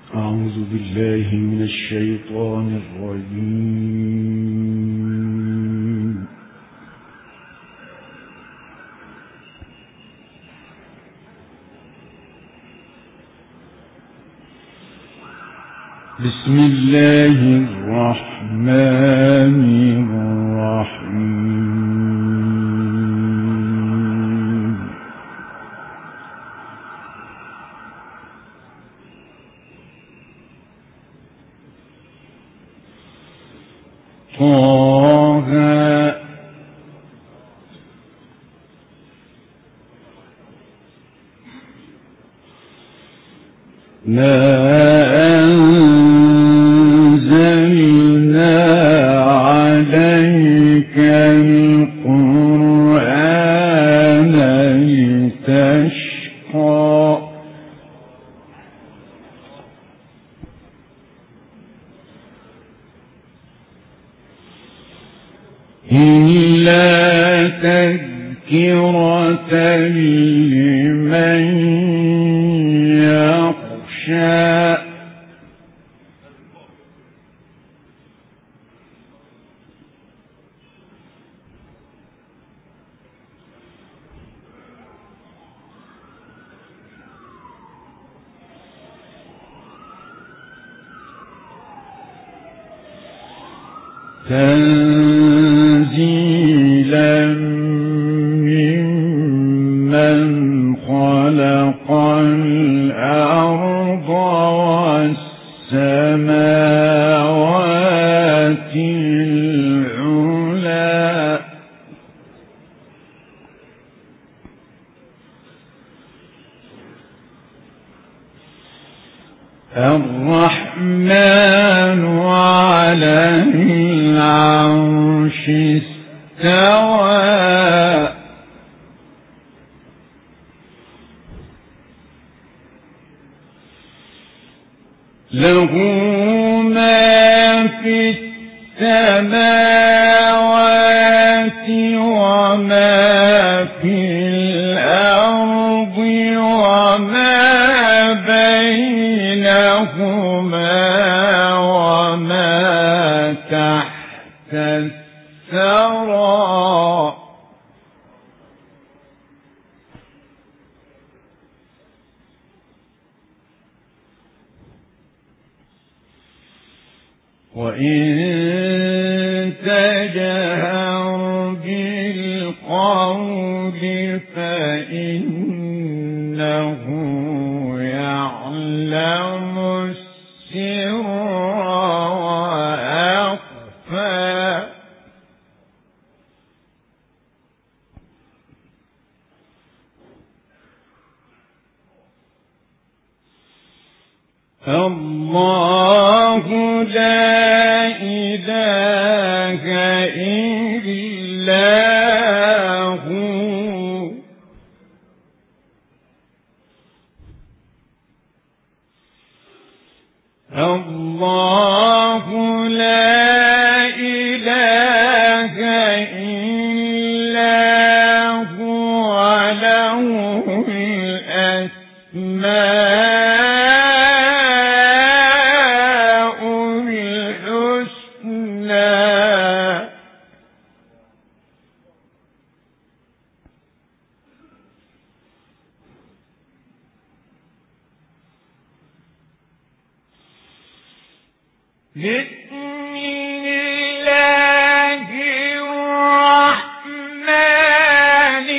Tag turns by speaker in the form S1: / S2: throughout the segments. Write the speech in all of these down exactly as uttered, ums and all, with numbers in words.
S1: أعوذ بالله من الشيطان الرجيم. بسم الله الرحمن الرحيم. طه ما أنزلنا عليك القرآن لتشقى إلا تذكرة لمن يخشى تنزيلا ممن خلق الأرض والسماوات العلى الرحمن على العرش استوى له ما في السماوات وما في الأرض وما بينهما وما تحت الثرى وإن تجهر بالقول فإنه يعلم السر وأخفى الله لا إله إلا هو الله لا إله إلا هو له الأسماء الحسنى بسم الله الرحمن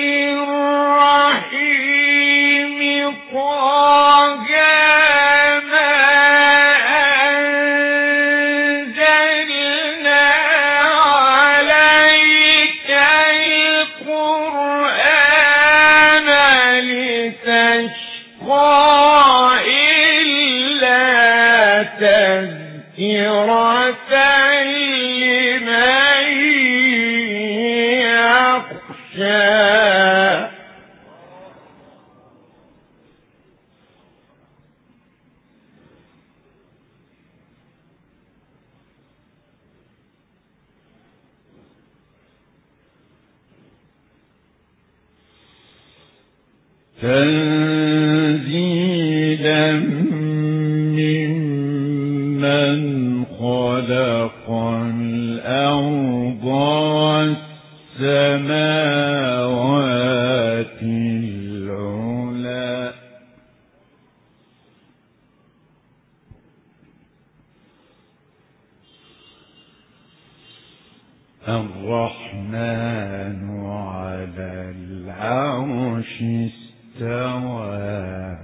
S1: الرحيم طه ما أنزلنا عليك القرآن لتشقى إلا تذكرة لمن يخشى تنزيلا من من خلق الأرض والسماوات العلى الرحمن على العرش استوى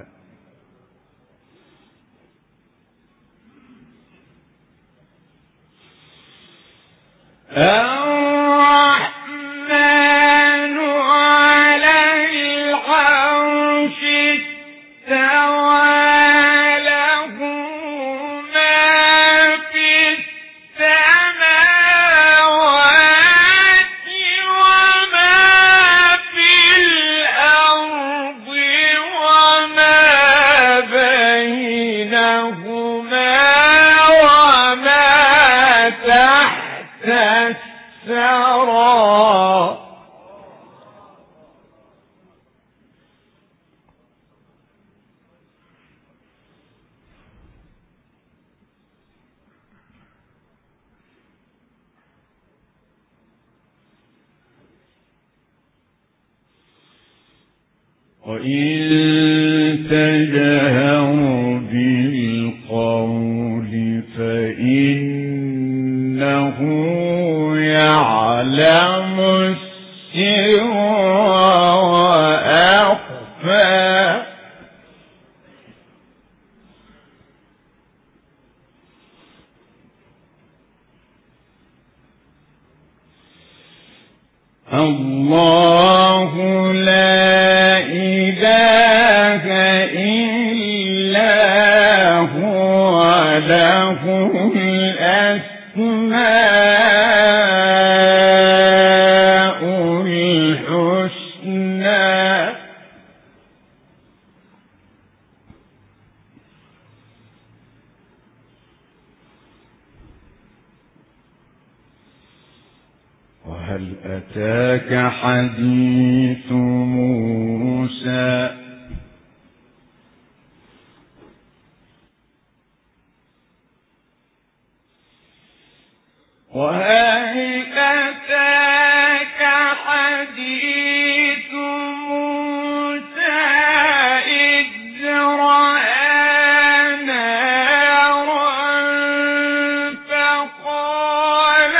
S1: الرحمن على العرش استوى له ما في السماوات وما في الأرض وما بينهما وما تحت الثرى وإن تجهر بالقول فإنه يعلم السر وأخفى الله لا إله إلا هو له الأسماء الحسنى وهل أتاك حديث موسى وهل أتاك حديث موسى إذ رأى نارا فقال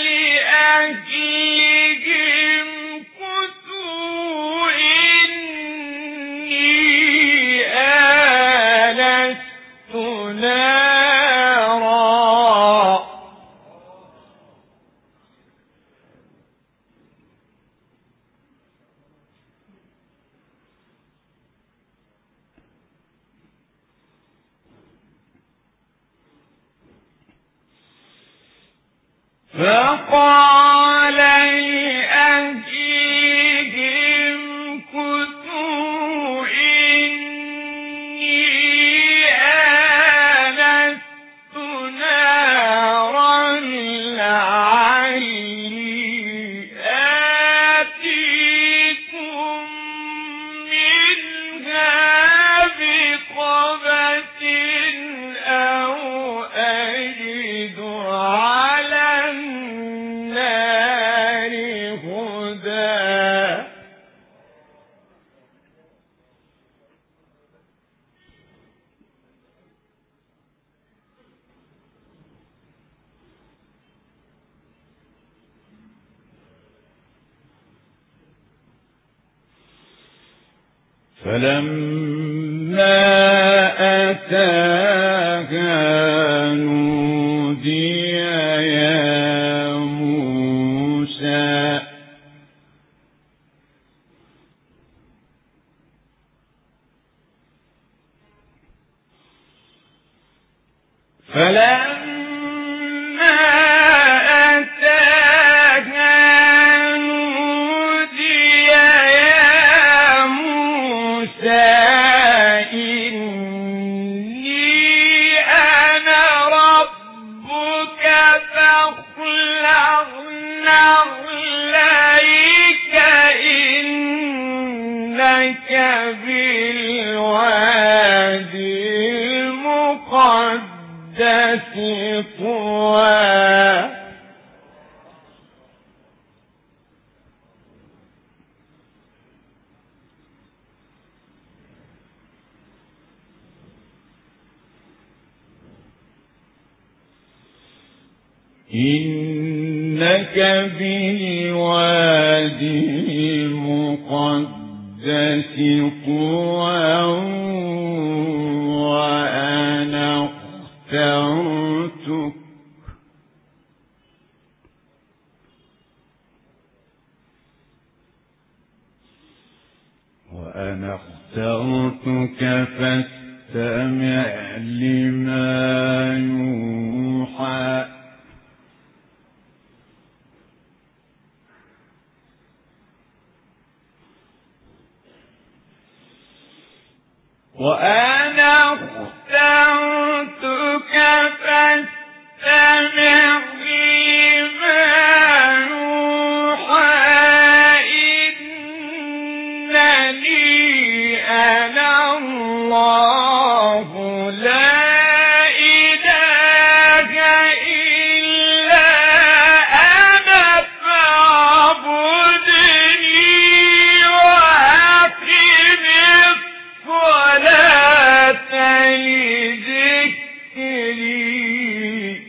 S1: لأهلهم كثوا إني آنست نارا فقال لأهلهم كثوا إني آنست نارا لعلي آتيكم منها بقبس أو أجد على النار هدى فلما أتاها نودي يا موسى فلما أتاها نودي يا موسى إني أنا ربك فاخلع نعليك إنك بالوادي المقدس طوى إنك بالوادي المقدس طوى وأنا اخترتك وأنا اخترتك فاستمع لما يوحى وأنا اخترتك فاستمع لما يوحى إنني أنا الله لا إله إلا أنا فاعبدني وأقم الصلاة لذكري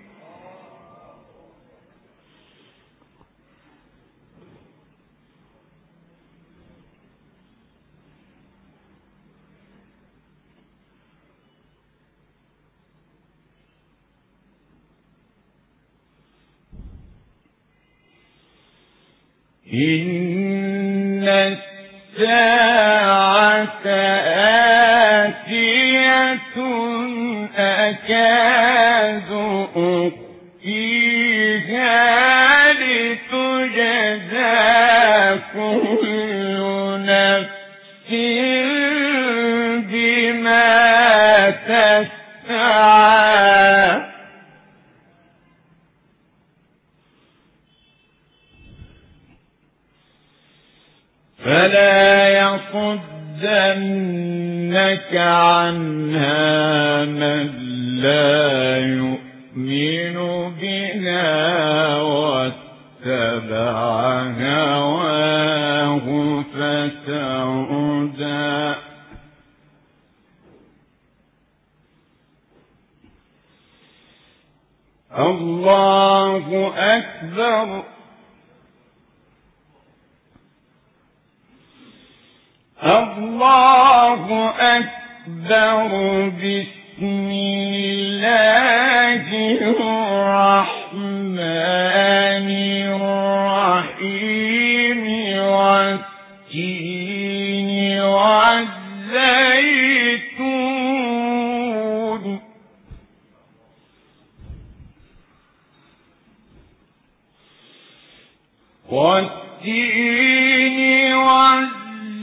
S1: إن الساعة آتية أكاد أخفيها لتجزى كل نفس بما تسعى فلا يصدنك عنها من لا يؤمن بها واتبع هواه فتردى الله أكبر الله أكبر بسم الله الرحمن الرحيم والتين والزيتون والتين والزيتون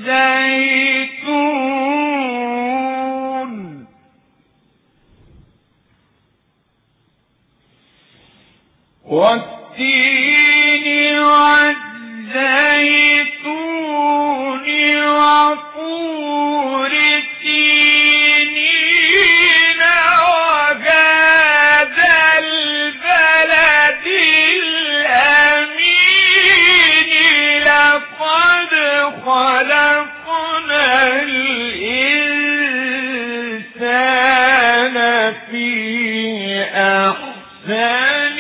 S1: الزيتون والتين والزيتون وطور سينين وهذا البلد الأمين لقد خلقنا الإنسان في أحسن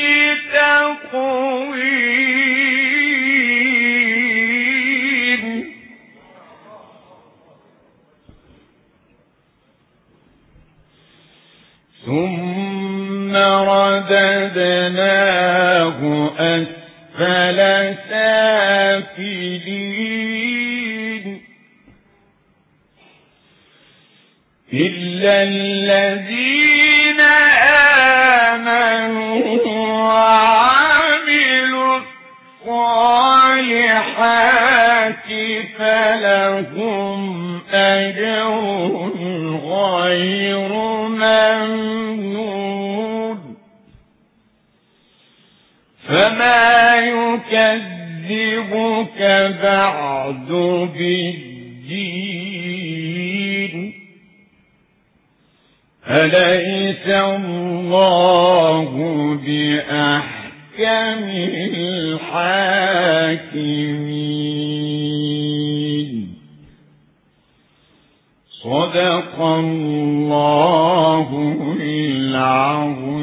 S1: تقويم ثم رددناه أسفل سافلين إلا الذين آمنوا وعملوا الصالحات فلهم أجر غير ممنون فما يكذبك بعد بالدين أليس الله بأحكم الحاكمين. صدق الله العظيم.